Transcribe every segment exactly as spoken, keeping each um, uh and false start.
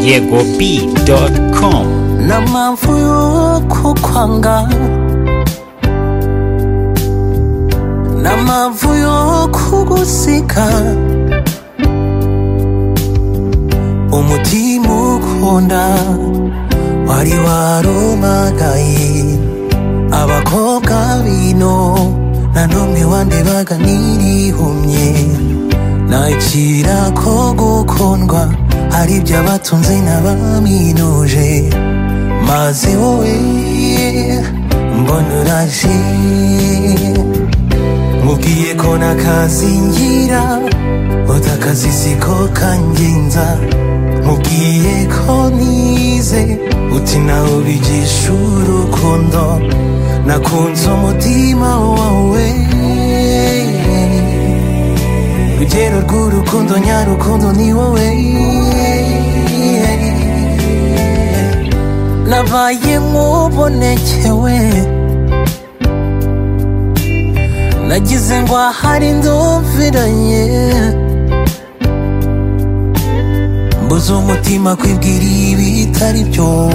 yego b dot com. Namavu yo kukwanga, namavu yo kugusika, umutima ukunda wari warumagaye. Abakobwa bino nanumwe wandebaga nirihumye, nakira ko gukundwa hari ibyo abatunze n'abaminuje, maze wowe mbona uraje. Mubwiye ko nakazingira utakazi siko kangenza, mubwiye ko nize uti nawe bigisha urukundo, nakunze umutima wawe. Rugero rw'urukundo nyarukundo ni wowe. Nabaye nk'ubonekewe, nagize ngo ahari ndumviranye, mbuze umutima kwibwira ibitari byo.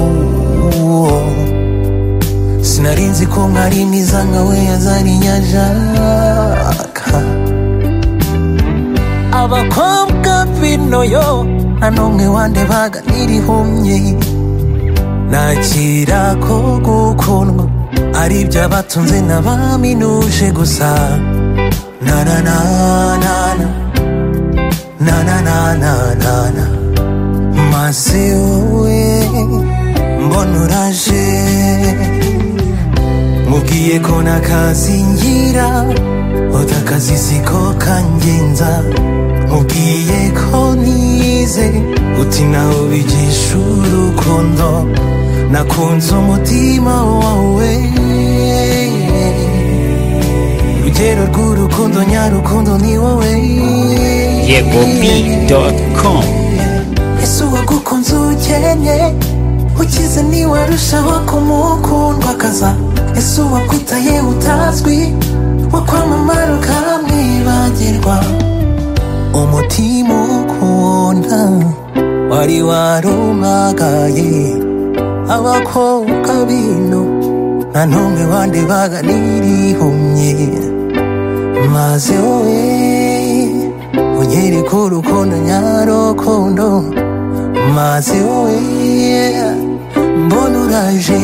Sinarinzi ko mwari mwiza nkawe yazari nyajaka. Abakobwa bino yo nanumwe wandebaga nirihumye, nakira ko gukundwa ari ibyo abatunze n'abaminuje gusa. Na na na na na na na na na na na, maze wowe mbona uraje. Mubwiye ko nakazingira utakazi siko kangenza, mubwiye ko nize uti nawe bigisha urukundo, nakunze umutima wawe. Rugero rw'urukundo nyarukundo ni wowe. yego b dot com. Ese uwagukunze ukennye ukize ntiwarushaho kumukundwakaza, ese uwakwitaye utazwi wakwamamara ukamwibagirwa. Umutima ukunda wari warumagaye. Abakobwa bino nanumwe wandebaga nirihumye, maze wowe unyereka urukundo nyarukundo, maze wowe mbona uraje.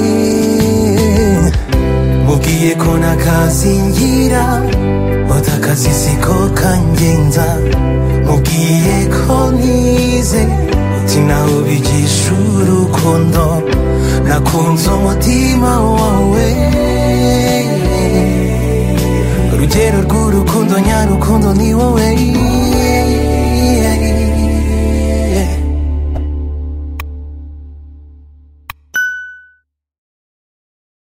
Mubwiye ko nakazingira utakazi siko kangenza, mubwiye ko nize uti nawe bigisha urukundo, nakunze umutima wawe. Urugero rw'urukundo nyarukundo ni wowe.